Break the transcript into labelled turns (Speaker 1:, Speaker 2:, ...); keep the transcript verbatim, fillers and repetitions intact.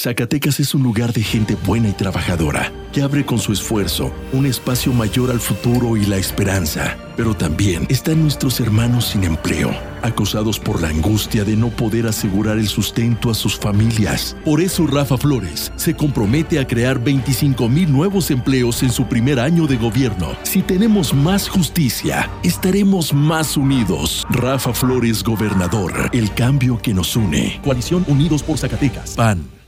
Speaker 1: Zacatecas es un lugar de gente buena y trabajadora, que abre con su esfuerzo un espacio mayor al futuro y la esperanza. Pero también están nuestros hermanos sin empleo, acosados por la angustia de no poder asegurar el sustento a sus familias. Por eso Rafa Flores se compromete a crear veinticinco mil nuevos empleos en su primer año de gobierno. Si tenemos más justicia, estaremos más unidos. Rafa Flores, gobernador, el cambio que nos une. Coalición Unidos por Zacatecas, P A N.